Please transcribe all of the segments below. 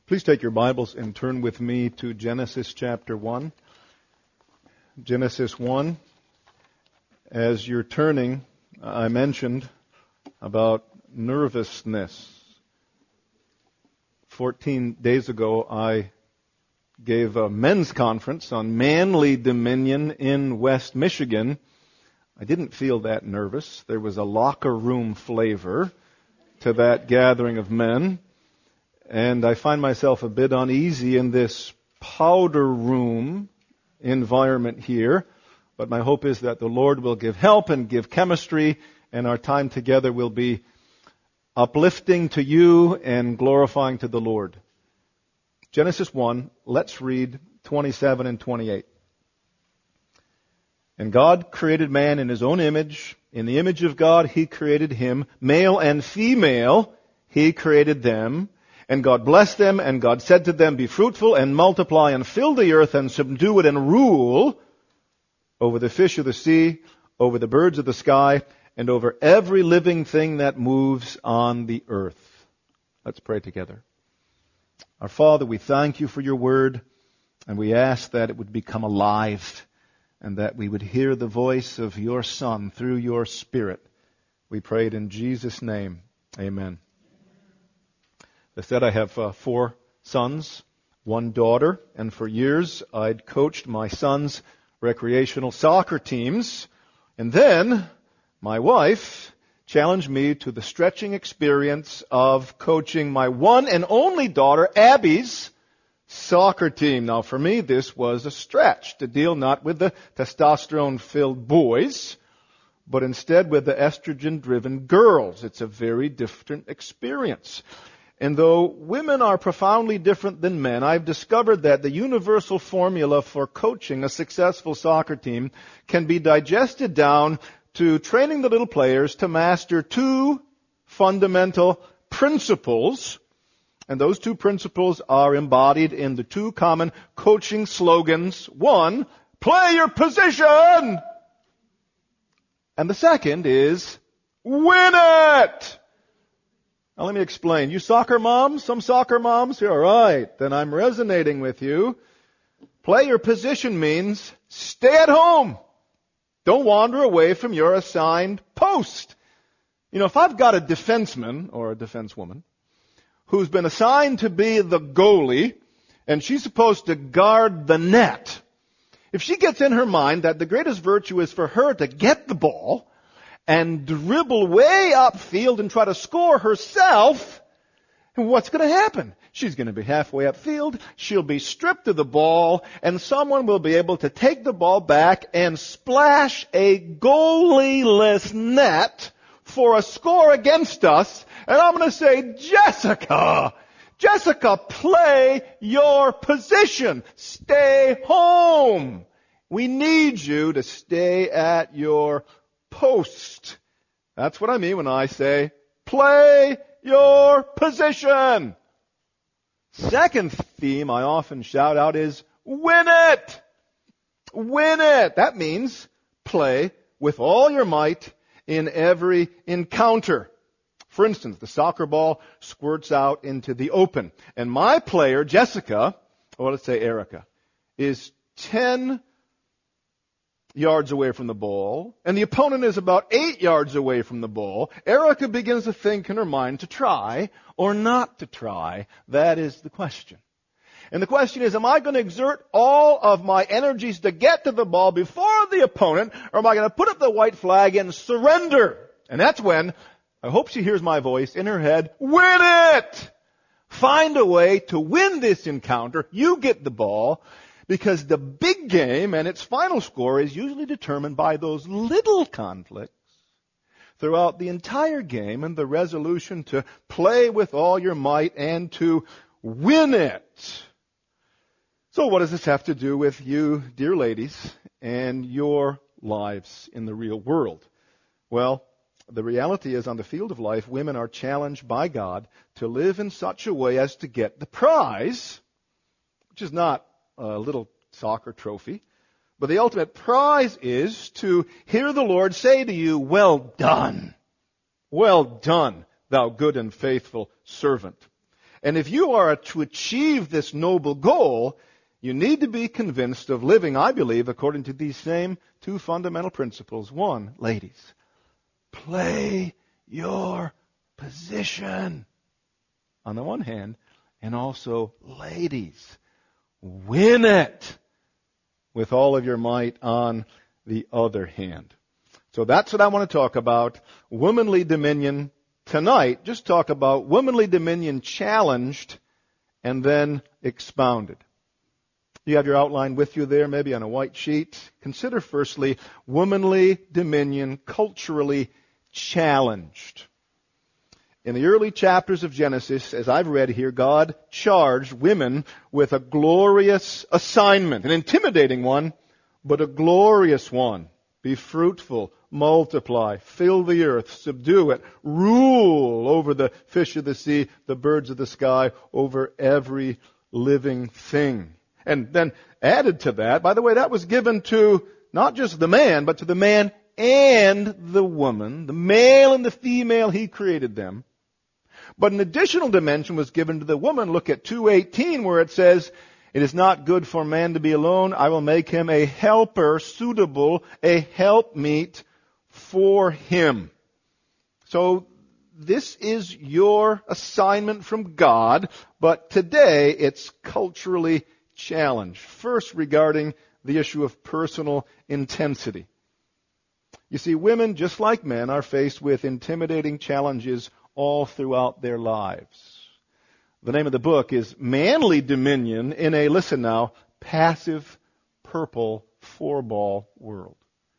Please take your Bibles and turn with me to Genesis chapter 1. Genesis 1. As you're turning, I mentioned about nervousness. 14 days ago, I gave a men's conference on manly dominion in West Michigan. I didn't feel that nervous. There was a locker room flavor to that gathering of men. And I find myself a bit uneasy in this powder room environment here. But my hope is that the Lord will give help and give chemistry, and our time together will be uplifting to you and glorifying to the Lord. Genesis 1, let's read 27 and 28. And God created man in His own image. In the image of God He created him. Male and female He created them. And God blessed them, and God said to them, be fruitful and multiply and fill the earth and subdue it and rule over the fish of the sea, over the birds of the sky, and over every living thing that moves on the earth. Let's pray together. Our Father, we thank you for your word, and we ask that it would become alive, and that we would hear the voice of your Son through your Spirit. We pray it in Jesus' name. Amen. I said I have 4 sons, 1 daughter, and for years I'd coached my sons' recreational soccer teams. And then my wife challenged me to the stretching experience of coaching my one and only daughter, Abby's soccer team. Now for me, this was a stretch to deal not with the testosterone-filled boys, but instead with the estrogen-driven girls. It's a very different experience. And though women are profoundly different than men, I've discovered that the universal formula for coaching a successful soccer team can be digested down to training the little players to master 2 fundamental principles. And those 2 principles are embodied in the 2 common coaching slogans. 1, play your position! And the second is, win it! Now let me explain. You soccer moms? Some soccer moms? You're all right. Then I'm resonating with you. Play your position means stay at home. Don't wander away from your assigned post. You know, if I've got a defenseman or a defensewoman who's been assigned to be the goalie and she's supposed to guard the net, if she gets in her mind that the greatest virtue is for her to get the ball and dribble way upfield and try to score herself, what's going to happen? She's going to be halfway upfield, she'll be stripped of the ball, and someone will be able to take the ball back and splash a goalieless net for a score against us. And I'm going to say, Jessica, play your position. Stay home. We need you to stay at your post. That's what I mean when I say, play your position. Second theme I often shout out is, win it! Win it! That means play with all your might in every encounter. For instance, the soccer ball squirts out into the open, and my player, Jessica, or let's say Erica, is 10 yards away from the ball, and the opponent is about 8 yards away from the ball. Erica begins to think in her mind to try or not to try. That is the question. And the question is, am I going to exert all of my energies to get to the ball before the opponent, or am I going to put up the white flag and surrender? And that's when, I hope she hears my voice in her head, win it! Find a way to win this encounter. You get the ball. Because the big game and its final score is usually determined by those little conflicts throughout the entire game and the resolution to play with all your might and to win it. So what does this have to do with you, dear ladies, and your lives in the real world? Well, the reality is on the field of life, women are challenged by God to live in such a way as to get the prize, which is not a little soccer trophy. But the ultimate prize is to hear the Lord say to you, well done, thou good and faithful servant. And if you are to achieve this noble goal, you need to be convinced of living, I believe, according to these same two fundamental principles. One, ladies, play your position on the one hand, and also, ladies, win it with all of your might on the other hand. So that's what I want to talk about, womanly dominion tonight. Just talk about womanly dominion challenged and then expounded. You have your outline with you there, maybe on a white sheet. Consider firstly, womanly dominion culturally challenged. In the early chapters of Genesis, as I've read here, God charged women with a glorious assignment, an intimidating one, but a glorious one. Be fruitful, multiply, fill the earth, subdue it, rule over the fish of the sea, the birds of the sky, over every living thing. And then added to that, by the way, that was given to not just the man, but to the man and the woman, the male and the female, He created them. But an additional dimension was given to the woman. Look at 2:18 where it says, "It is not good for man to be alone. I will make him a helper suitable, a helpmeet for him." So this is your assignment from God, but today it's culturally challenged. First, regarding the issue of personal intensity. You see, women, just like men, are faced with intimidating challenges all throughout their lives. The name of the book is Manly Dominion in a, listen now, passive purple four-ball world.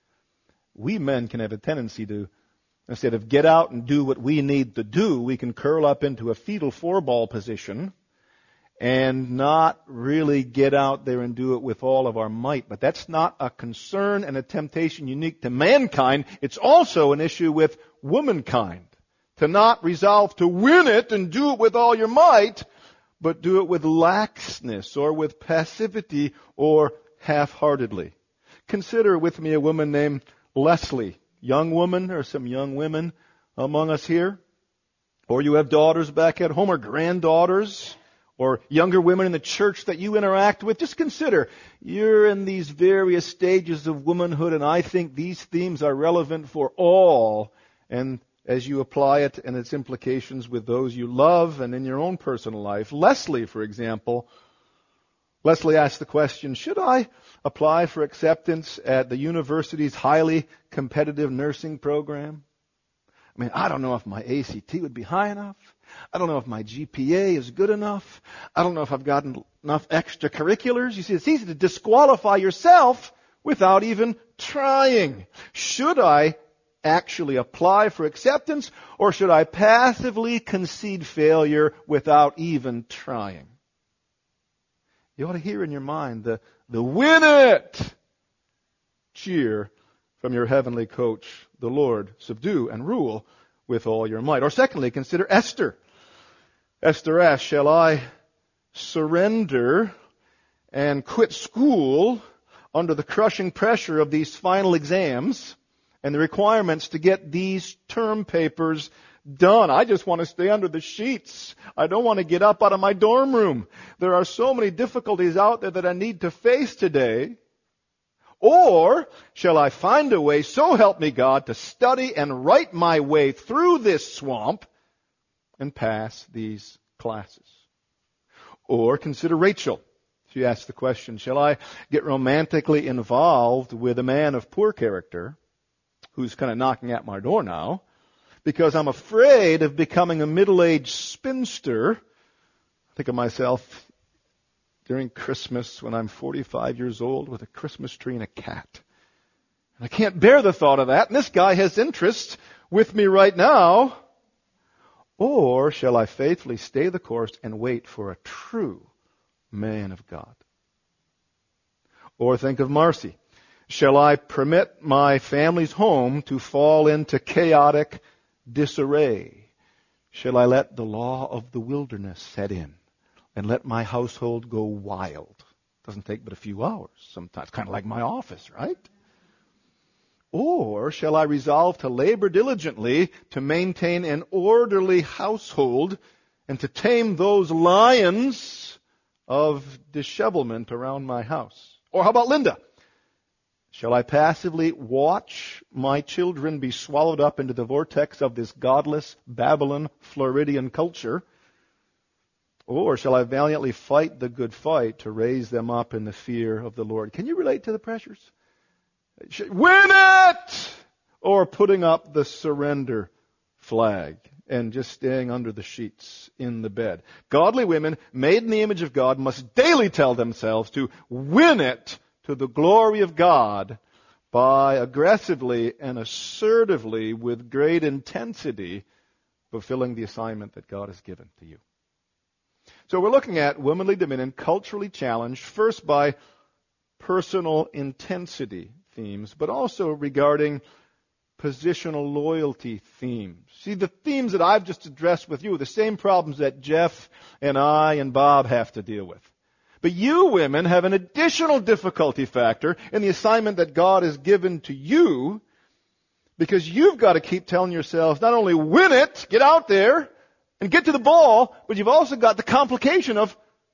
We men can have a tendency to, instead of get out and do what we need to do, we can curl up into a fetal four-ball position and not really get out there and do it with all of our might. But that's not a concern and a temptation unique to mankind. It's also an issue with womankind. To not resolve to win it and do it with all your might, but do it with laxness or with passivity or half-heartedly. Consider with me a woman named Leslie. Young woman, there are some young women among us here. Or you have daughters back at home or granddaughters or younger women in the church that you interact with. Just consider, you're in these various stages of womanhood, and I think these themes are relevant for all. And as you apply it and its implications with those you love and in your own personal life. Leslie, for example, Leslie asked the question, should I apply for acceptance at the university's highly competitive nursing program? I mean, I don't know if my ACT would be high enough. I don't know if my GPA is good enough. I don't know if I've gotten enough extracurriculars. You see, it's easy to disqualify yourself without even trying. Should I actually apply for acceptance, or should I passively concede failure without even trying? You ought to hear in your mind the win it cheer from your heavenly coach, the Lord. Subdue and rule with all your might. Or secondly, consider Esther. Esther asks, shall I surrender and quit school under the crushing pressure of these final exams and the requirements to get these term papers done? I just want to stay under the sheets. I don't want to get up out of my dorm room. There are so many difficulties out there that I need to face today. Or shall I find a way, so help me God, to study and write my way through this swamp and pass these classes? Or consider Rachel. She asked the question, shall I get romantically involved with a man of poor character who's kind of knocking at my door now, because I'm afraid of becoming a middle-aged spinster? I think of myself during Christmas when I'm 45 years old with a Christmas tree and a cat. And I can't bear the thought of that, and this guy has interest with me right now. Or shall I faithfully stay the course and wait for a true man of God? Or think of Marcy. Shall I permit my family's home to fall into chaotic disarray? Shall I let the law of the wilderness set in and let my household go wild? Doesn't take but a few hours sometimes, kind of like my office, right? Or shall I resolve to labor diligently to maintain an orderly household and to tame those lions of dishevelment around my house. Or how about Linda? Shall I passively watch my children be swallowed up into the vortex of this godless Babylon Floridian culture? Or shall I valiantly fight the good fight to raise them up in the fear of the Lord? Can you relate to the pressures? Win it! Or putting up the surrender flag and just staying under the sheets in the bed. Godly women, made in the image of God, must daily tell themselves to win it to the glory of God by aggressively and assertively, with great intensity, fulfilling the assignment that God has given to you. So we're looking at womanly dominion, culturally challenged, first by personal intensity themes, but also regarding positional loyalty themes. See, the themes that I've just addressed with you are the same problems that Jeff and I and Bob have to deal with. But you women have an additional difficulty factor in the assignment that God has given to you, because you've got to keep telling yourselves not only win it, get out there and get to the ball, but you've also got the complication of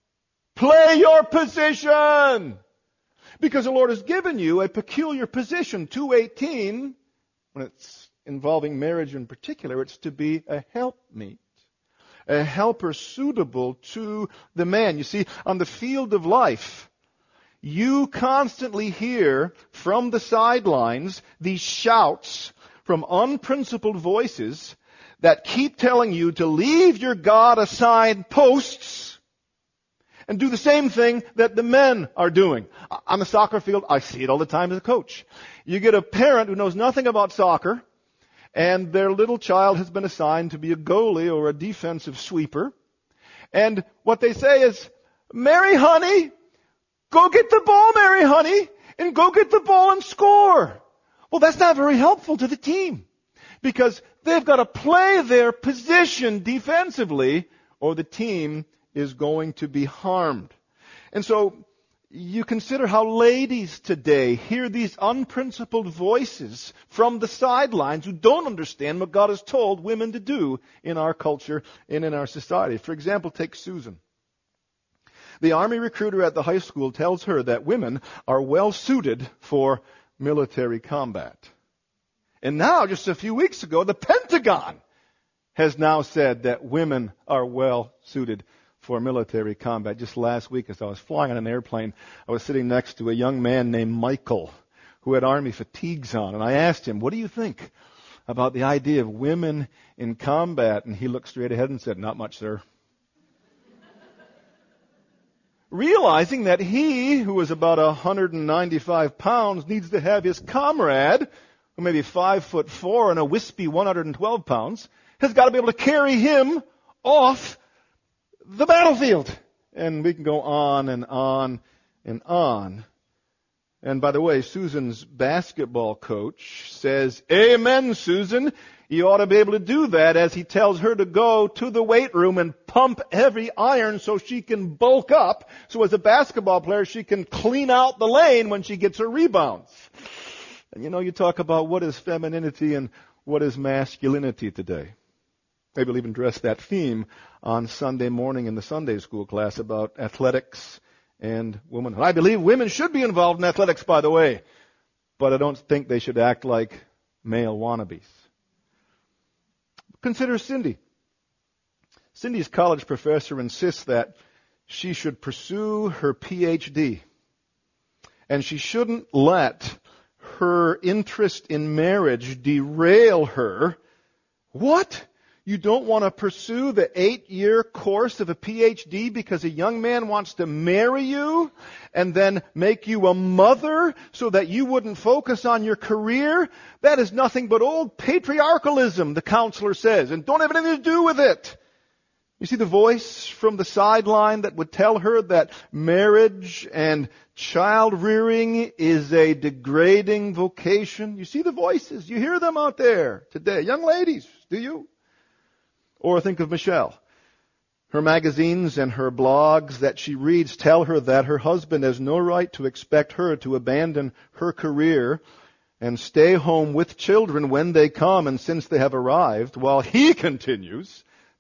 play your position. Because the Lord has given you a peculiar position. 2:18, when it's involving marriage in particular, it's to be a helpmeet. A helper suitable to the man. You see, on the field of life, you constantly hear from the sidelines these shouts from unprincipled voices that keep telling you to leave your God-assigned posts and do the same thing that the men are doing. On the soccer field, I see it all the time as a coach. You get a parent who knows nothing about soccer, and their little child has been assigned to be a goalie or a defensive sweeper. And what they say is, Mary, honey, go get the ball, Mary, honey, and go get the ball and score. Well, that's not very helpful to the team, because they've got to play their position defensively, or the team is going to be harmed. And so you consider how ladies today hear these unprincipled voices from the sidelines who don't understand what God has told women to do in our culture and in our society. For example, take Susan. The army recruiter at the high school tells her that women are well suited for military combat. And now, just a few weeks ago, the Pentagon has now said that women are well suited for military combat. Just last week, as I was flying on an airplane, I was sitting next to a young man named Michael who had army fatigues on. And I asked him, what do you think about the idea of women in combat? And he looked straight ahead and said, not much, sir. Realizing that he, who is about 195 pounds, needs to have his comrade, who may be 5'4" and a wispy 112 pounds, has got to be able to carry him off the battlefield. And we can go on and on and on. And by the way, Susan's basketball coach says, amen, Susan. You ought to be able to do that, as he tells her to go to the weight room and pump every iron so she can bulk up. So as a basketball player, she can clean out the lane when she gets her rebounds. And you know, you talk about what is femininity and what is masculinity today. Maybe we'll even address that theme on Sunday morning in the Sunday school class about athletics and womanhood. I believe women should be involved in athletics, by the way, but I don't think they should act like male wannabes. Consider Cindy. Cindy's college professor insists that she should pursue her PhD, and she shouldn't let her interest in marriage derail her. What? You don't want to pursue the 8-year course of a PhD because a young man wants to marry you and then make you a mother so that you wouldn't focus on your career? That is nothing but old patriarchalism, the counselor says, and don't have anything to do with it. You see the voice from the sideline that would tell her that marriage and child rearing is a degrading vocation? You see the voices. You hear them out there today. Young ladies, do you? Or think of Michelle. Her magazines and her blogs that she reads tell her that her husband has no right to expect her to abandon her career and stay home with children when they come and since they have arrived, while he continues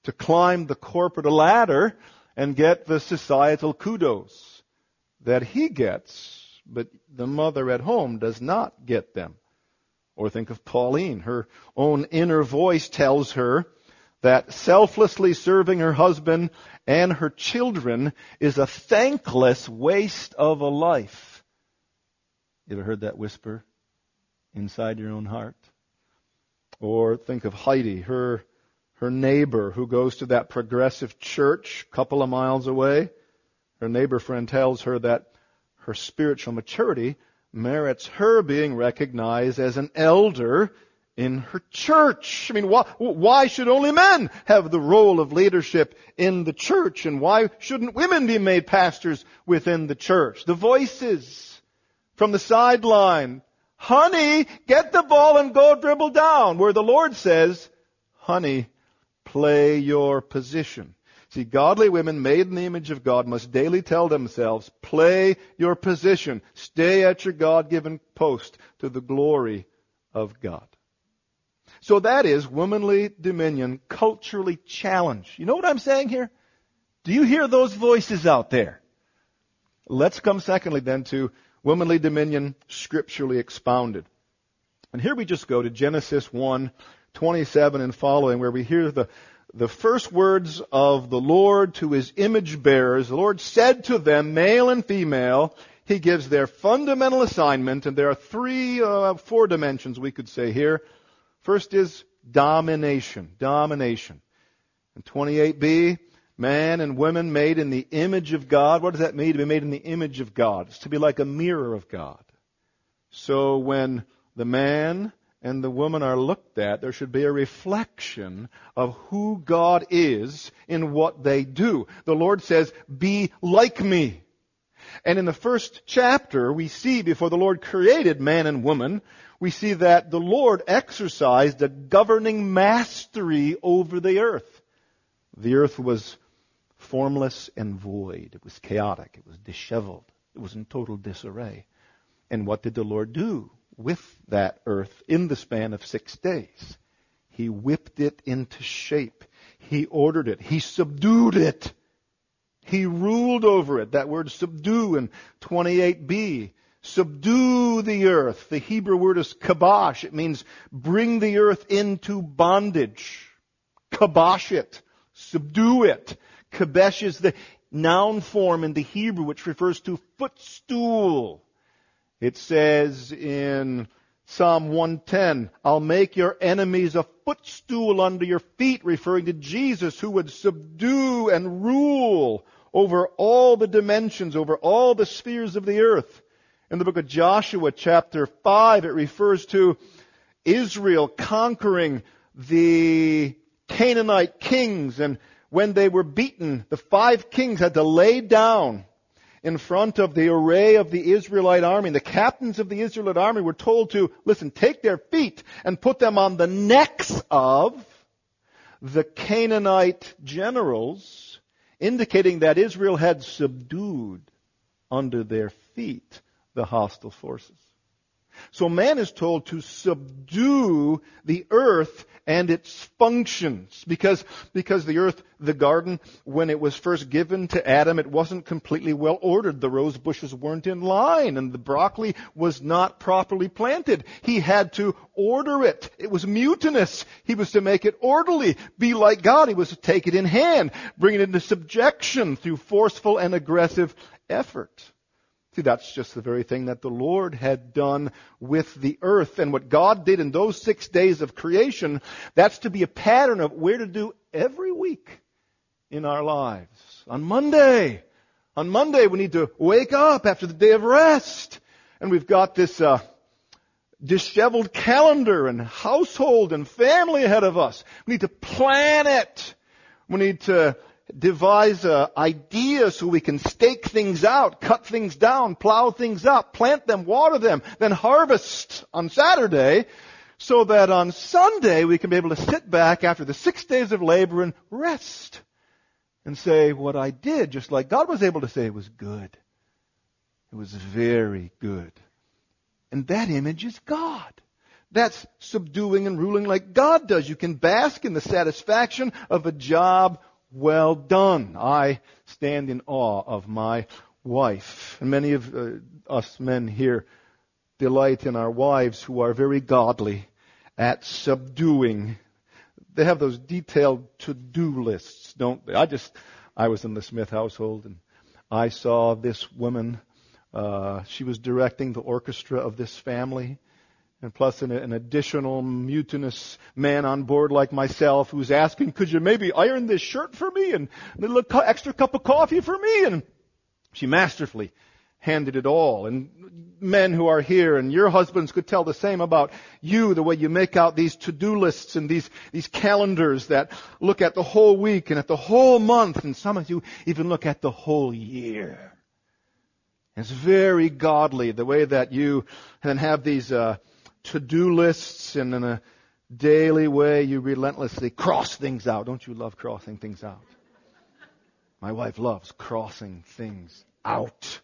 to climb the corporate ladder and get the societal kudos that he gets, but the mother at home does not get them. Or think of Pauline. Her own inner voice tells her that selflessly serving her husband and her children is a thankless waste of a life. You ever heard that whisper inside your own heart? Or think of Heidi, her neighbor who goes to that progressive church a couple of miles away. Her neighbor friend tells her that her spiritual maturity merits her being recognized as an elder in her church. I mean, why should only men have the role of leadership in the church? And why shouldn't women be made pastors within the church? The voices from the sideline. Honey, get the ball and go dribble down. Where the Lord says, honey, play your position. See, godly women made in the image of God must daily tell themselves, play your position. Stay at your God-given post to the glory of God. So that is womanly dominion culturally challenged. You know what I'm saying here? Do you hear those voices out there? Let's come secondly then to womanly dominion scripturally expounded. And here we just go to Genesis 1:27 and following, where we hear the first words of the Lord to His image bearers. The Lord said to them, male and female. He gives their fundamental assignment, and there are four dimensions we could say here. First is domination. Domination. And 28b, man and woman made in the image of God. What does that mean, to be made in the image of God? It's to be like a mirror of God. So when the man and the woman are looked at, there should be a reflection of who God is in what they do. The Lord says, be like me. And in the first chapter, we see before the Lord created man and woman, we see that the Lord exercised a governing mastery over the earth. The earth was formless and void. It was chaotic. It was disheveled. It was in total disarray. And what did the Lord do with that earth in the span of 6 days? He whipped it into shape. He ordered it. He subdued it. He ruled over it. That word subdue in 28b. Subdue the earth. The Hebrew word is kabosh. It means bring the earth into bondage. Kabosh it. Subdue it. Kabesh is the noun form in the Hebrew which refers to footstool. It says in Psalm 110, I'll make your enemies a footstool under your feet, referring to Jesus who would subdue and rule over all the dimensions, over all the spheres of the earth. In the book of Joshua, chapter 5, it refers to Israel conquering the Canaanite kings. And when they were beaten, the 5 kings had to lay down in front of the array of the Israelite army. And the captains of the Israelite army were told to, listen, take their feet and put them on the necks of the Canaanite generals, indicating that Israel had subdued under their feet the hostile forces. So man is told to subdue the earth and its functions. Because the earth, the garden, when it was first given to Adam, it wasn't completely well ordered. The rose bushes weren't in line and the broccoli was not properly planted. He had to order it. It was mutinous. He was to make it orderly, be like God. He was to take it in hand, bring it into subjection through forceful and aggressive effort. See, that's just the very thing that the Lord had done with the earth. And what God did in those 6 days of creation, that's to be a pattern of we're to do every week in our lives. On Monday we need to wake up after the day of rest. And we've got this disheveled calendar and household and family ahead of us. We need to plan it. We need to devise ideas so we can stake things out, cut things down, plow things up, plant them, water them, then harvest on Saturday, so that on Sunday we can be able to sit back after the 6 days of labor and rest and say, what I did, just like God was able to say, it was good. It was very good. And that image is God. That's subduing and ruling like God does. You can bask in the satisfaction of a job well done. I stand in awe of my wife. And many of us men here delight in our wives who are very godly at subduing. They have those detailed to-do lists, don't they? I was in the Smith household, and I saw this woman. She was directing the orchestra of this family. And plus an additional mutinous man on board like myself who's asking, could you maybe iron this shirt for me and a little extra cup of coffee for me? And she masterfully handed it all. And men who are here and your husbands could tell the same about you, the way you make out these to-do lists and these calendars that look at the whole week and at the whole month. And some of you even look at the whole year. It's very godly the way that you then have these to-do lists, and in a daily way you relentlessly cross things out. Don't you love crossing things out? My wife loves crossing things out.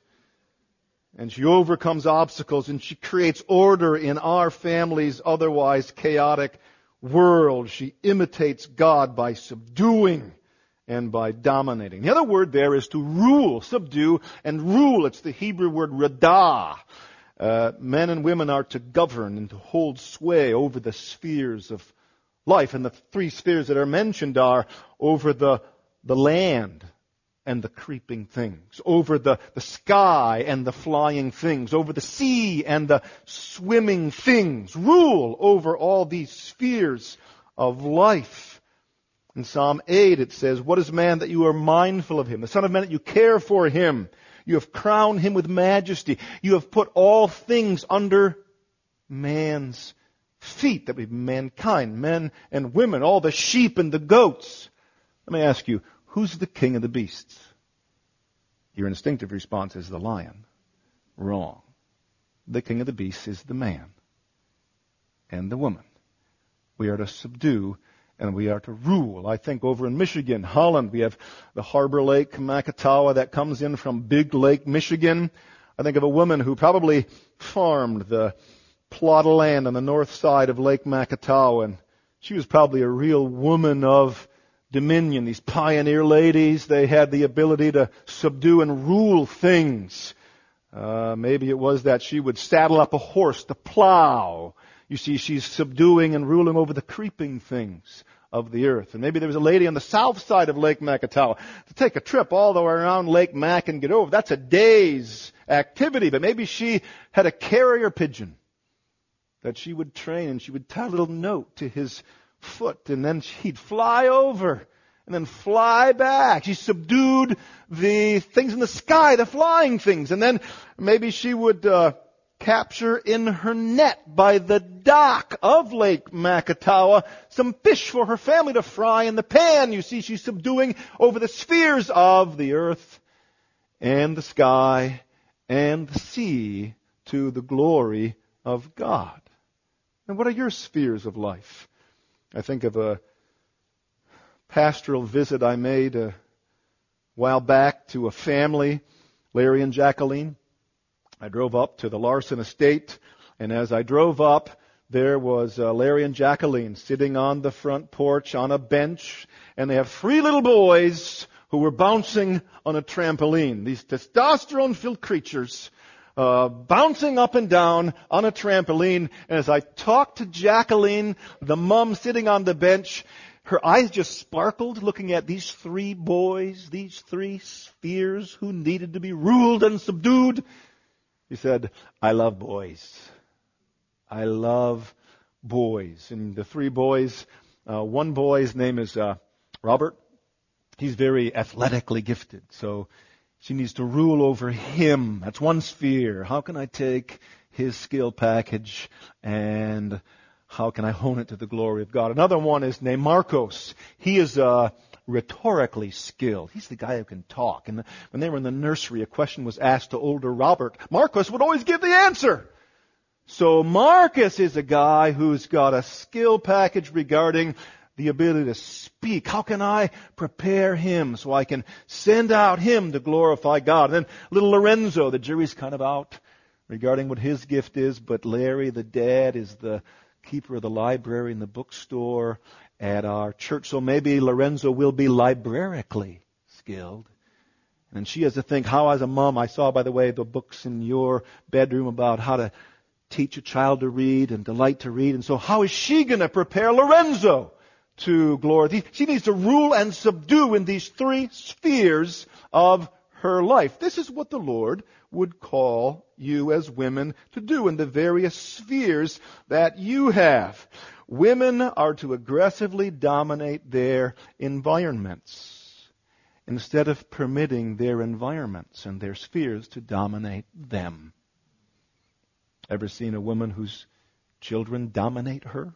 And she overcomes obstacles, and she creates order in our family's otherwise chaotic world. She imitates God by subduing and by dominating. The other word there is to rule, subdue, and rule. It's the Hebrew word radah. Men and women are to govern and to hold sway over the spheres of life. And the three spheres that are mentioned are over the land and the creeping things, over the sky and the flying things, over the sea and the swimming things. Rule over all these spheres of life. In Psalm 8 it says, what is man that you are mindful of him? The Son of Man that you care for him. You have crowned him with majesty. You have put all things under man's feet. That would be mankind, men and women, all the sheep and the goats. Let me ask you, who's the king of the beasts? Your instinctive response is the lion. Wrong. The king of the beasts is the man and the woman. We are to subdue and we are to rule. I think over in Michigan, Holland, we have the Harbor Lake Makatawa that comes in from Big Lake, Michigan. I think of a woman who probably farmed the plot of land on the north side of Lake Makatawa, and she was probably a real woman of dominion. These pioneer ladies, they had the ability to subdue and rule things. Maybe it was that she would saddle up a horse to plow. You see, she's subduing and ruling over the creeping things of the earth. And maybe there was a lady on the south side of Lake Makatawa to take a trip all the way around Lake Mac and get over. That's a day's activity. But maybe she had a carrier pigeon that she would train, and she would tie a little note to his foot, and then he'd fly over and then fly back. She subdued the things in the sky, the flying things. And then maybe she would capture in her net by the dock of Lake Makatawa some fish for her family to fry in the pan. You see, she's subduing over the spheres of the earth and the sky and the sea to the glory of God. And what are your spheres of life? I think of a pastoral visit I made a while back to a family, Larry and Jacqueline. I drove up to the Larson estate, and as I drove up, there was Larry and Jacqueline sitting on the front porch on a bench, and they have 3 little boys who were bouncing on a trampoline. These testosterone-filled creatures bouncing up and down on a trampoline. And as I talked to Jacqueline, the mom sitting on the bench, her eyes just sparkled looking at these 3 boys, these 3 spheres who needed to be ruled and subdued. He said, I love boys. I love boys. And the 3 boys, one boy's name is Robert. He's very athletically gifted, so she needs to rule over him. That's one sphere. How can I take his skill package and how can I hone it to the glory of God? Another one is named Marcos. He is rhetorically skilled. He's the guy who can talk. And when they were in the nursery, a question was asked to older Robert. Marcos would always give the answer. So Marcus is a guy who's got a skill package regarding the ability to speak. How can I prepare him so I can send out him to glorify God? And then little Lorenzo, the jury's kind of out regarding what his gift is, but Larry, the dad, is the keeper of the library in the bookstore at our church. So maybe Lorenzo will be librarically skilled. And she has to think, how as a mom, I saw, by the way, the books in your bedroom about how to teach a child to read and delight to read. And so how is she going to prepare Lorenzo to glory? She needs to rule and subdue in these three spheres of her life. This is what the Lord would call you as women to do in the various spheres that you have. Women are to aggressively dominate their environments instead of permitting their environments and their spheres to dominate them. Ever seen a woman whose children dominate her?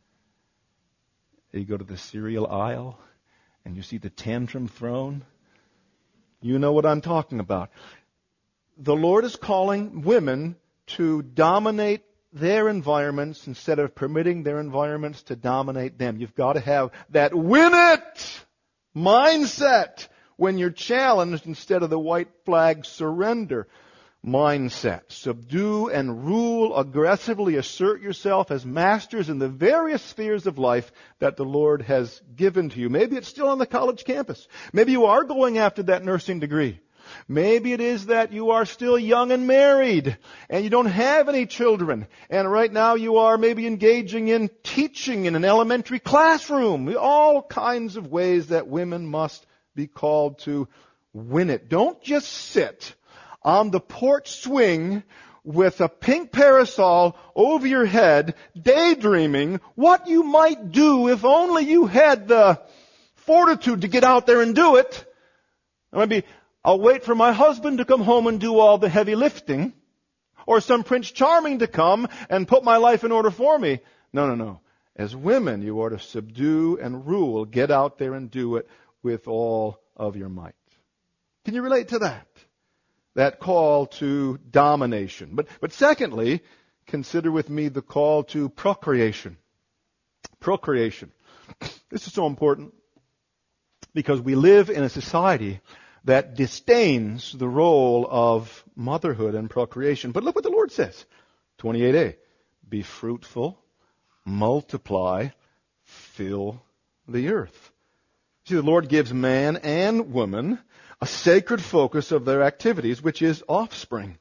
You go to the cereal aisle and you see the tantrum thrown. You know what I'm talking about. The Lord is calling women to dominate their environments instead of permitting their environments to dominate them. You've got to have that win it mindset when you're challenged instead of the white flag surrender mindset. Subdue and rule, aggressively assert yourself as masters in the various spheres of life that the Lord has given to you. Maybe it's still on the college campus. Maybe you are going after that nursing degree. Maybe it is that you are still young and married and you don't have any children. And right now you are maybe engaging in teaching in an elementary classroom. All kinds of ways that women must be called to win it. Don't just sit on the porch swing with a pink parasol over your head, daydreaming what you might do if only you had the fortitude to get out there and do it. Maybe I'll wait for my husband to come home and do all the heavy lifting, or some Prince Charming to come and put my life in order for me. No. As women, you are to subdue and rule. Get out there and do it with all of your might. Can you relate to that? That call to domination. But secondly, consider with me the call to procreation. Procreation. This is so important because we live in a society that disdains the role of motherhood and procreation. But look what the Lord says. 28a. Be fruitful, multiply, fill the earth. See, the Lord gives man and woman a sacred focus of their activities, which is offspring.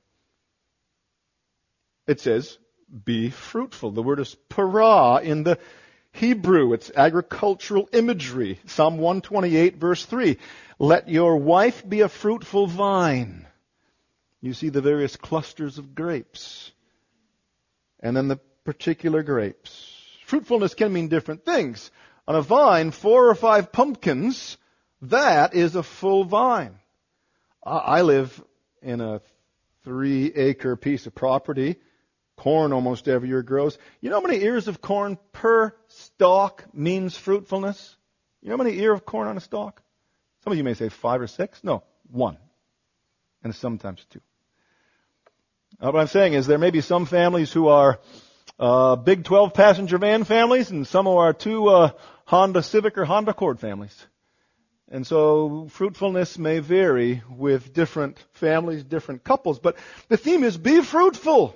It says, be fruitful. The word is parah in the Hebrew. It's agricultural imagery. Psalm 128, verse 3. Let your wife be a fruitful vine. You see the various clusters of grapes. And then the particular grapes. Fruitfulness can mean different things. On a vine, 4 or 5 pumpkins, that is a full vine. I live in a 3-acre piece of property. Corn almost every year grows. You know how many ears of corn per stalk means fruitfulness? You know how many ears of corn on a stalk? Some of you may say 5 or 6. No, 1. And sometimes 2. What I'm saying is there may be some families who are big 12-passenger van families, and some who are 2 Honda Civic or Honda Accord families. And so fruitfulness may vary with different families, different couples. But the theme is be fruitful.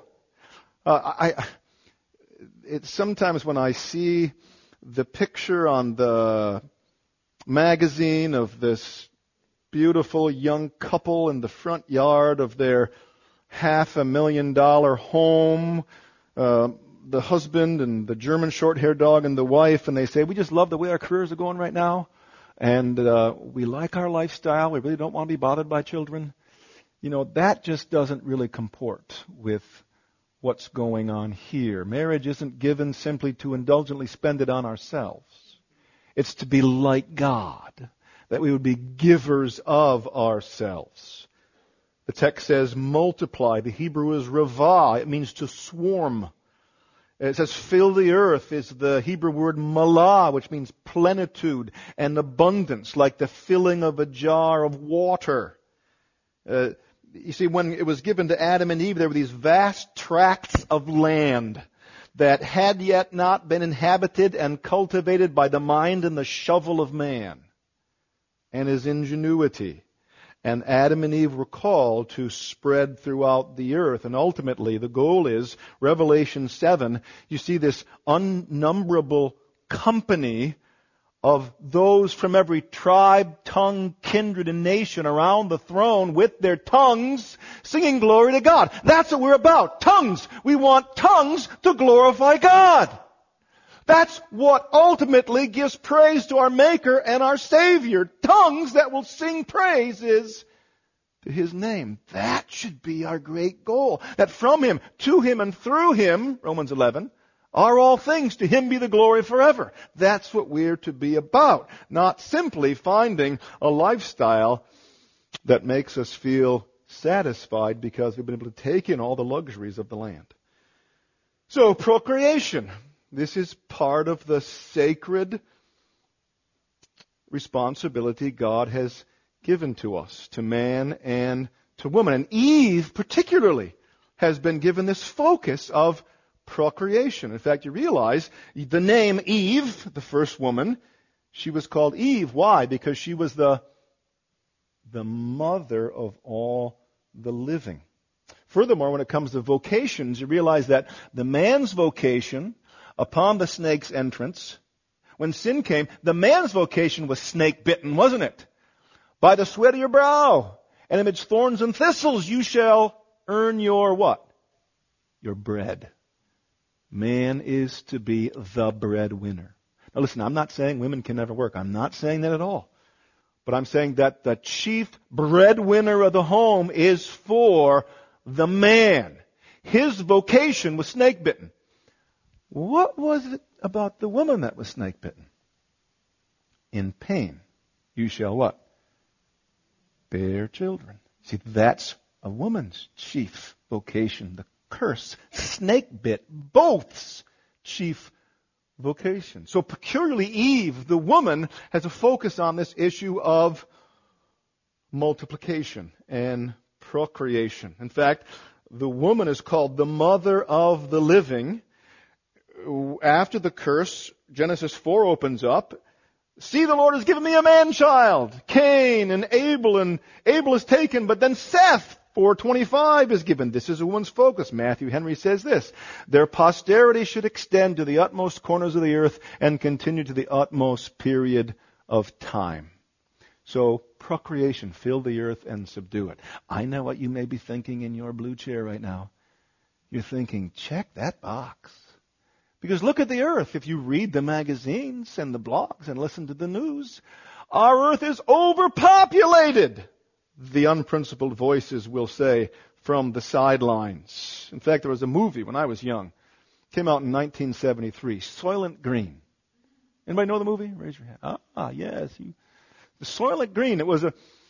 It's sometimes when I see the picture on the magazine of this beautiful young couple in the front yard of their $500,000 home, the husband and the German short-haired dog and the wife, and they say, we just love the way our careers are going right now, and we like our lifestyle, we really don't want to be bothered by children. You know, that just doesn't really comport with what's going on here. Marriage isn't given simply to indulgently spend it on ourselves. It's to be like God, that we would be givers of ourselves. The text says multiply. The Hebrew is ravah. It means to swarm. It says fill the earth is the Hebrew word malah, which means plenitude and abundance, like the filling of a jar of water. You see, when it was given to Adam and Eve, there were these vast tracts of land that had yet not been inhabited and cultivated by the mind and the shovel of man and his ingenuity. And Adam and Eve were called to spread throughout the earth. And ultimately, the goal is, Revelation 7, you see this unnumberable company of those from every tribe, tongue, kindred, and nation around the throne with their tongues singing glory to God. That's what we're about. Tongues. We want tongues to glorify God. That's what ultimately gives praise to our Maker and our Savior. Tongues that will sing praises to His name. That should be our great goal. That from Him, to Him, and through Him, Romans 11, are all things. To Him be the glory forever. That's what we're to be about. Not simply finding a lifestyle that makes us feel satisfied because we've been able to take in all the luxuries of the land. So, procreation. This is part of the sacred responsibility God has given to us, to man and to woman. And Eve, particularly, has been given this focus of procreation. In fact, you realize the name Eve, the first woman, she was called Eve. Why? Because she was the mother of all the living. Furthermore, when it comes to vocations, you realize that the man's vocation upon the snake's entrance, when sin came, the man's vocation was snake-bitten, wasn't it? By the sweat of your brow, and amidst thorns and thistles you shall earn your what? Your bread. Man is to be the breadwinner. Now listen, I'm not saying women can never work. I'm not saying that at all. But I'm saying that the chief breadwinner of the home is for the man. His vocation was snake-bitten. What was it about the woman that was snake-bitten? In pain, you shall what? Bear children. See, that's a woman's chief vocation. The curse, snake-bit, both's chief vocation. So peculiarly Eve, the woman, has a focus on this issue of multiplication and procreation. In fact, the woman is called the mother of the living. After the curse, Genesis 4 opens up. See, the Lord has given me a man-child, Cain, and Abel is taken, but then Seth, 4:25 is given. This is a woman's focus. Matthew Henry says this: their posterity should extend to the utmost corners of the earth and continue to the utmost period of time. So, procreation, fill the earth and subdue it. I know what you may be thinking in your blue chair right now. You're thinking, check that box. Because look at the earth. If you read the magazines and the blogs and listen to the news, our earth is overpopulated, the unprincipled voices will say from the sidelines. In fact, there was a movie when I was young. It came out in 1973, Soylent Green. Anybody know the movie? Raise your hand. Ah, yes. The Soylent Green. It was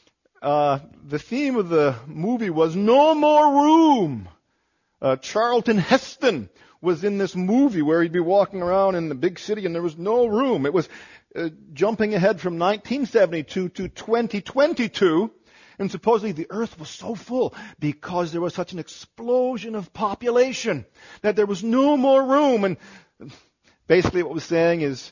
the theme of the movie was No More Room. Charlton Heston was in this movie where he'd be walking around in the big city and there was no room. It was jumping ahead from 1972 to 2022. And supposedly the earth was so full because there was such an explosion of population that there was no more room. And basically what it was saying is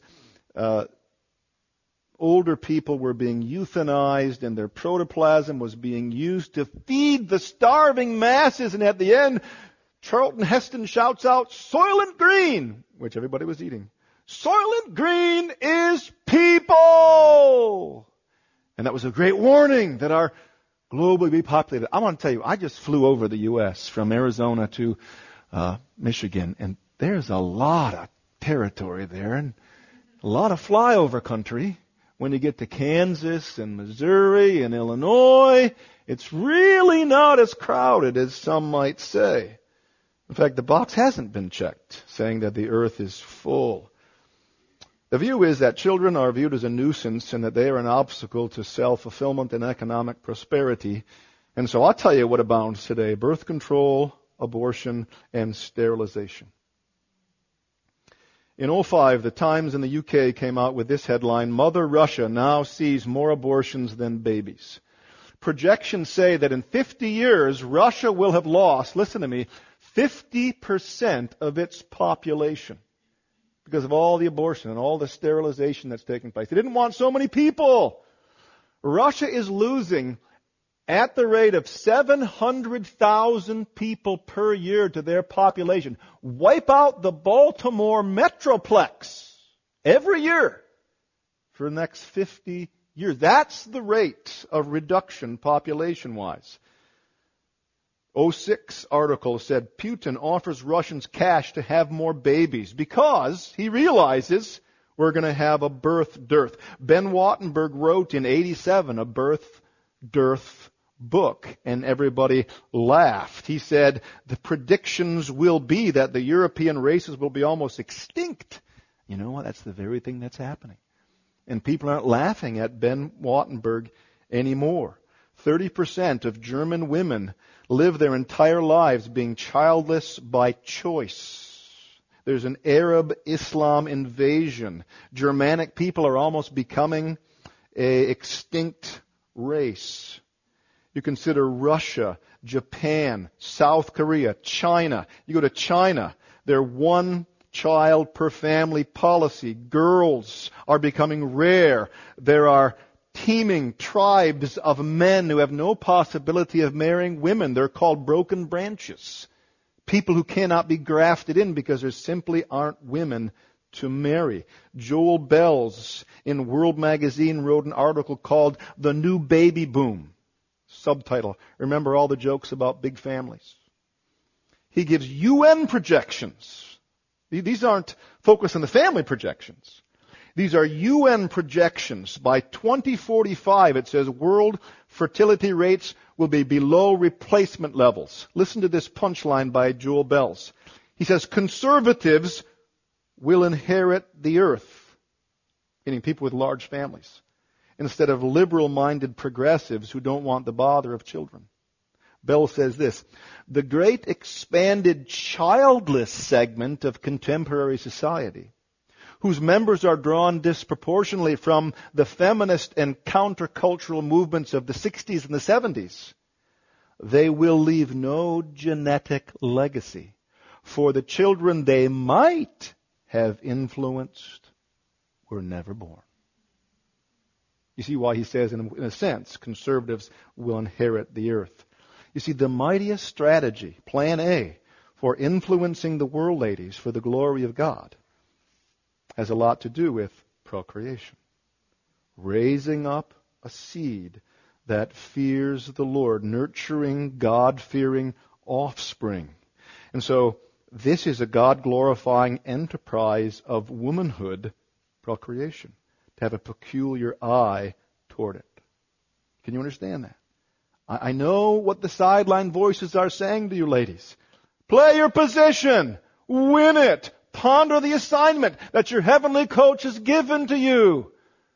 older people were being euthanized and their protoplasm was being used to feed the starving masses. And at the end, Charlton Heston shouts out, Soylent Green, which everybody was eating. Soylent Green is people! And that was a great warning that our globe would be populated. I want to tell you, I just flew over the U.S. from Arizona to Michigan, and there's a lot of territory there and a lot of flyover country. When you get to Kansas and Missouri and Illinois, it's really not as crowded as some might say. In fact, the box hasn't been checked, saying that the earth is full. The view is that children are viewed as a nuisance and that they are an obstacle to self-fulfillment and economic prosperity. And so I'll tell you what abounds today: birth control, abortion, and sterilization. In 2005, the Times in the UK came out with this headline: Mother Russia now sees more abortions than babies. Projections say that in 50 years, Russia will have lost, listen to me, 50% of its population because of all the abortion and all the sterilization that's taking place. They didn't want so many people. Russia is losing at the rate of 700,000 people per year to their population, wipe out the Baltimore Metroplex every year for the next 50 years. That's the rate of reduction population-wise. 06 article said Putin offers Russians cash to have more babies because he realizes we're going to have a birth dearth. Ben Wattenberg wrote in 87 a birth dearth book, and everybody laughed. He said the predictions will be that the European races will be almost extinct. You know what? That's the very thing that's happening. And people aren't laughing at Ben Wattenberg anymore. 30% of German women live their entire lives being childless by choice. There's an Arab-Islam invasion. Germanic people are almost becoming an extinct race. You consider Russia, Japan, South Korea, China. You go to China, they're one child per family policy. Girls are becoming rare. There are teeming tribes of men who have no possibility of marrying women. They're called broken branches. People who cannot be grafted in because there simply aren't women to marry. Joel Bells in World Magazine wrote an article called The New Baby Boom. Subtitle, remember all the jokes about big families. He gives UN projections. These aren't focused on the family projections. These are UN projections. By 2045, it says world fertility rates will be below replacement levels. Listen to this punchline by Joel Bells. He says, conservatives will inherit the earth, meaning people with large families, instead of liberal-minded progressives who don't want the bother of children. Bell says this, the great expanded childless segment of contemporary society, whose members are drawn disproportionately from the feminist and countercultural movements of the 60s and the 70s, they will leave no genetic legacy, for the children they might have influenced were never born. You see why he says, in a sense, conservatives will inherit the earth. You see, the mightiest strategy, plan A, for influencing the world, ladies, for the glory of God, has a lot to do with procreation. Raising up a seed that fears the Lord, nurturing God-fearing offspring. And so, this is a God-glorifying enterprise of womanhood, procreation, to have a peculiar eye toward it. Can you understand that? I know what the sideline voices are saying to you, ladies. Play your position. Win it. Ponder the assignment that your heavenly coach has given to you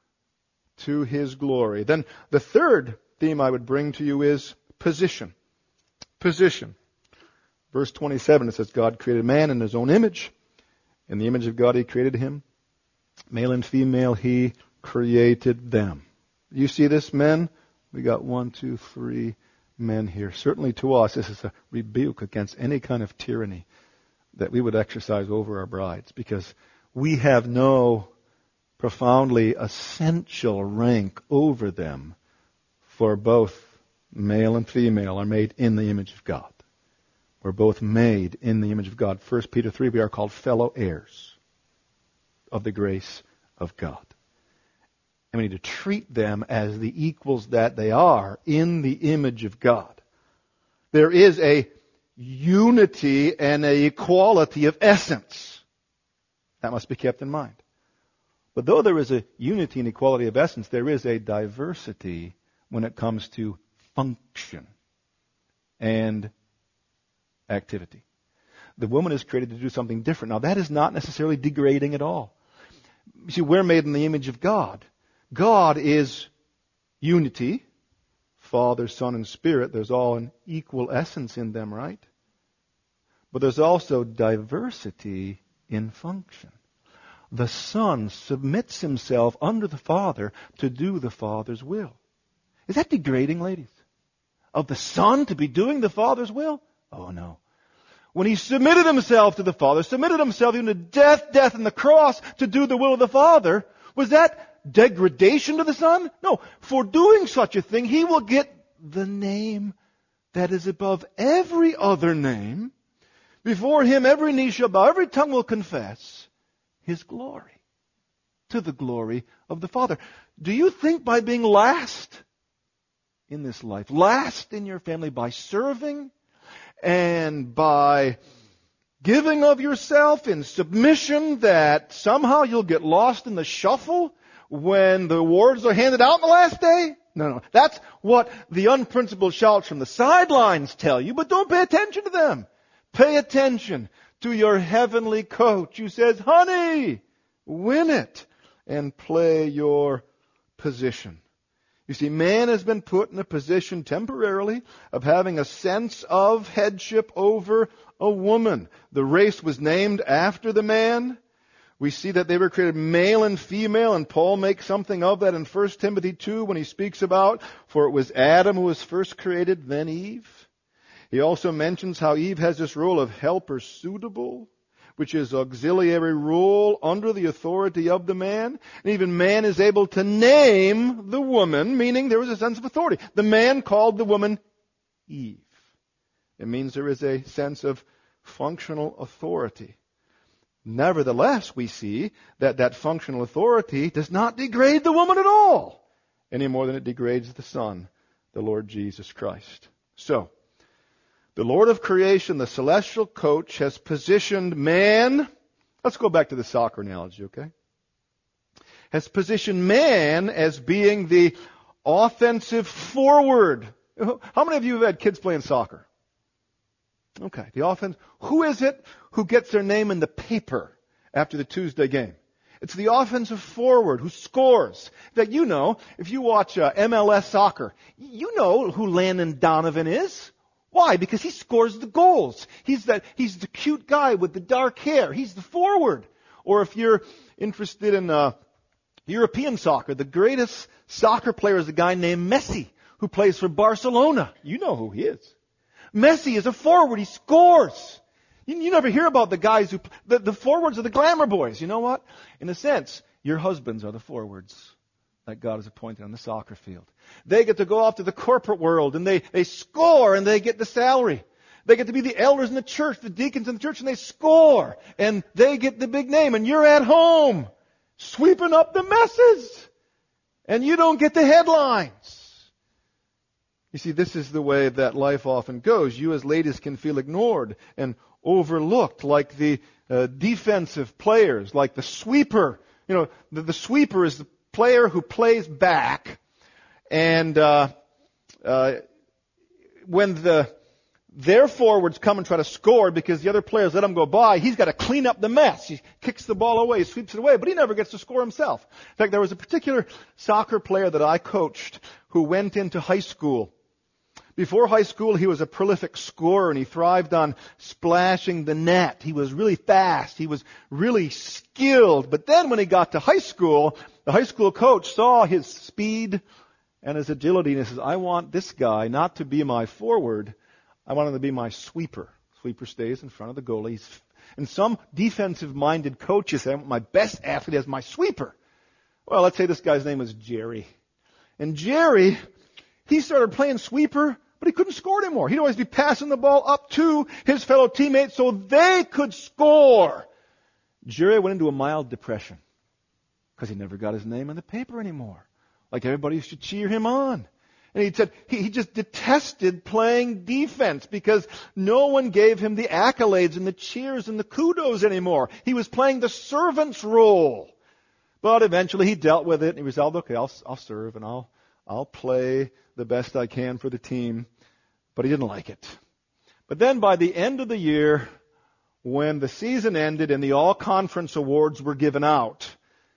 to his glory. Then the third theme I would bring to you is position. Position. Verse 27, it says, God created man in his own image. In the image of God he created him. Male and female he created them. You see this, men? We got 1, 2, 3 men here. Certainly to us, this is a rebuke against any kind of tyranny that we would exercise over our brides, because we have no profoundly essential rank over them, for both male and female are made in the image of God. We're both made in the image of God. 1 Peter 3, we are called fellow heirs of the grace of God. And we need to treat them as the equals that they are in the image of God. There is a unity and a equality of essence. That must be kept in mind. But though there is a unity and equality of essence, there is a diversity when it comes to function and activity. The woman is created to do something different. Now, that is not necessarily degrading at all. You see, we're made in the image of God. God is unity, Father, Son, and Spirit. There's all an equal essence in them, right? But there's also diversity in function. The Son submits himself under the Father to do the Father's will. Is that degrading, ladies? Of the Son to be doing the Father's will? Oh, no. When he submitted himself to the Father, submitted himself even to death on the cross to do the will of the Father, was that degradation to the Son? No. For doing such a thing, he will get the name that is above every other name. Before him every knee shall bow, every tongue will confess his glory, to the glory of the Father. Do you think by being last in this life, last in your family, by serving and by giving of yourself in submission, that somehow you'll get lost in the shuffle when the awards are handed out on the last day? No. That's what the unprincipled shouts from the sidelines tell you, but don't pay attention to them. Pay attention to your heavenly coach who says, honey, win it and play your position. You see, man has been put in a position temporarily of having a sense of headship over a woman. The race was named after the man. We see that they were created male and female, and Paul makes something of that in 1 Timothy 2 when he speaks about, for it was Adam who was first created, then Eve. He also mentions how Eve has this role of helper suitable, which is auxiliary role under the authority of the man. And even man is able to name the woman, meaning there was a sense of authority. The man called the woman Eve. It means there is a sense of functional authority. Nevertheless, we see that that functional authority does not degrade the woman at all, any more than it degrades the Son, the Lord Jesus Christ. So, the Lord of creation, the celestial coach, has positioned man. Let's go back to the soccer analogy, okay? Has positioned man as being the offensive forward. How many of you have had kids playing soccer? Okay, the offense. Who is it who gets their name in the paper after the Tuesday game? It's the offensive forward who scores. That you know, if you watch MLS soccer, you know who Landon Donovan is. Why? Because he scores the goals. He's the cute guy with the dark hair. He's the forward. Or if you're interested in European soccer, the greatest soccer player is a guy named Messi, who plays for Barcelona. You know who he is. Messi is a forward. He scores. You never hear about the guys who, the forwards are the glamour boys. You know what? In a sense, your husbands are the forwards that God has appointed on the soccer field. They get to go off to the corporate world and they score and they get the salary. They get to be the elders in the church, the deacons in the church, and they score and they get the big name. And you're at home sweeping up the messes and you don't get the headlines. You see, this is the way that life often goes. You as ladies can feel ignored and overlooked, like the defensive players, like the sweeper. You know, the sweeper is the player who plays back, and when their forwards come and try to score because the other players let him go by, he's got to clean up the mess. He kicks the ball away, sweeps it away, but he never gets to score himself. In fact, there was a particular soccer player that I coached who went into high school. Before high school, he was a prolific scorer, and he thrived on splashing the net. He was really fast. He was really skilled. But then when he got to high school, the high school coach saw his speed and his agility, and he says, I want this guy not to be my forward. I want him to be my sweeper. Sweeper stays in front of the goalie. And some defensive-minded coaches say, I want my best athlete as my sweeper. Well, let's say this guy's name is Jerry. And Jerry, he started playing sweeper, but he couldn't score anymore. He'd always be passing the ball up to his fellow teammates so they could score. Jerry went into a mild depression because he never got his name in the paper anymore. Like everybody used to cheer him on. And he said he just detested playing defense because no one gave him the accolades and the cheers and the kudos anymore. He was playing the servant's role. But eventually he dealt with it and he resolved, okay, I'll serve and I'll play the best I can for the team. But he didn't like it. But then by the end of the year, when the season ended and the all-conference awards were given out,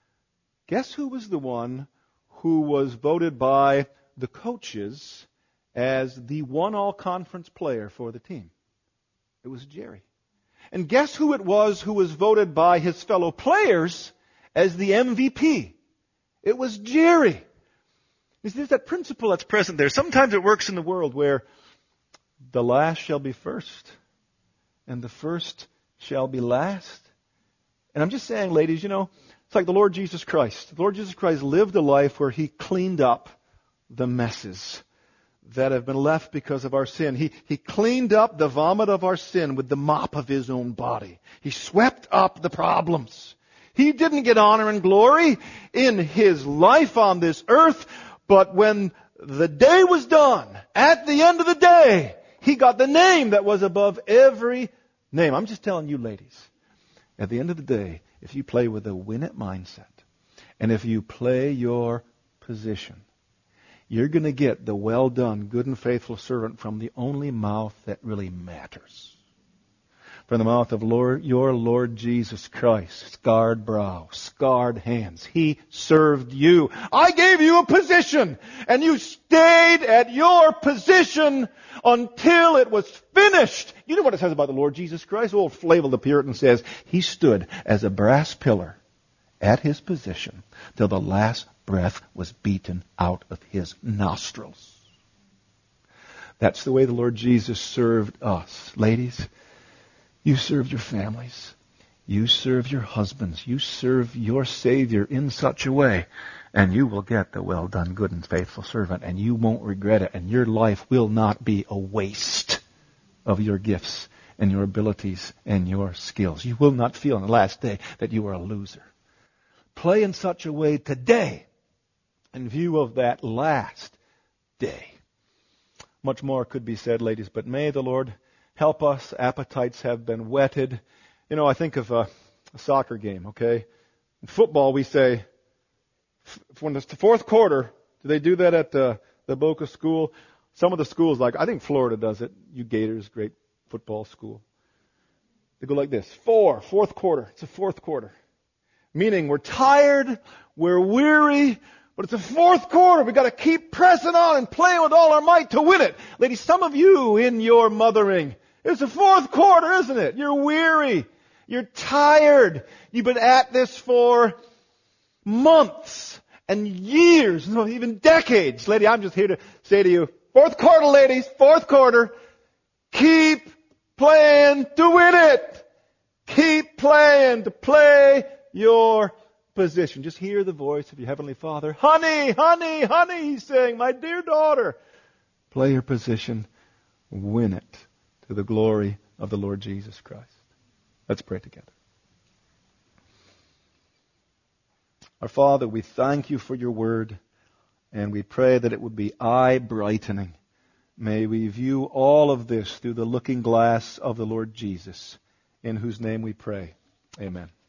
guess who was the one who was voted by the coaches as the one all-conference player for the team? It was Jerry. And guess who it was who was voted by his fellow players as the MVP? It was Jerry. There's that principle that's present there. Sometimes it works in the world where the last shall be first and the first shall be last. And I'm just saying, ladies, it's like the Lord Jesus Christ. The Lord Jesus Christ lived a life where He cleaned up the messes that have been left because of our sin. He cleaned up the vomit of our sin with the mop of His own body. He swept up the problems. He didn't get honor and glory in His life on this earth, but when the day was done, at the end of the day, He got the name that was above every name. I'm just telling you, ladies, at the end of the day, if you play with a win-it mindset, and if you play your position, you're going to get the well done, good and faithful servant from the only mouth that really matters. From the mouth of your Lord Jesus Christ, scarred brow, scarred hands. He served you. I gave you a position, and you stayed at your position until it was finished. You know what it says about the Lord Jesus Christ? Old Flavel the Puritan says, He stood as a brass pillar at His position till the last breath was beaten out of His nostrils. That's the way the Lord Jesus served us. Ladies, you serve your families. You serve your husbands. You serve your Savior in such a way, and you will get the well done, good and faithful servant, and you won't regret it, and your life will not be a waste of your gifts and your abilities and your skills. You will not feel on the last day that you are a loser. Play in such a way today in view of that last day. Much more could be said, ladies, but may the Lord help us. Appetites have been whetted. You know, I think of a soccer game, okay? In football, we say, when it's the fourth quarter, do they do that at the Boca school? Some of the schools, like, I think Florida does it. You Gators, great football school. They go like this, fourth quarter. It's the fourth quarter. Meaning we're tired, we're weary, but it's the fourth quarter. We've got to keep pressing on and playing with all our might to win it. Ladies, some of you in your mothering, it's the fourth quarter, isn't it? You're weary. You're tired. You've been at this for months and years, even decades. Lady, I'm just here to say to you, fourth quarter, ladies, fourth quarter. Keep playing to win it. Keep playing to play your position. Just hear the voice of your Heavenly Father. Honey, honey, honey, He's saying, my dear daughter, play your position, win it to the glory of the Lord Jesus Christ. Let's pray together. Our Father, we thank You for Your word, and we pray that it would be eye-brightening. May we view all of this through the looking glass of the Lord Jesus, in whose name we pray. Amen.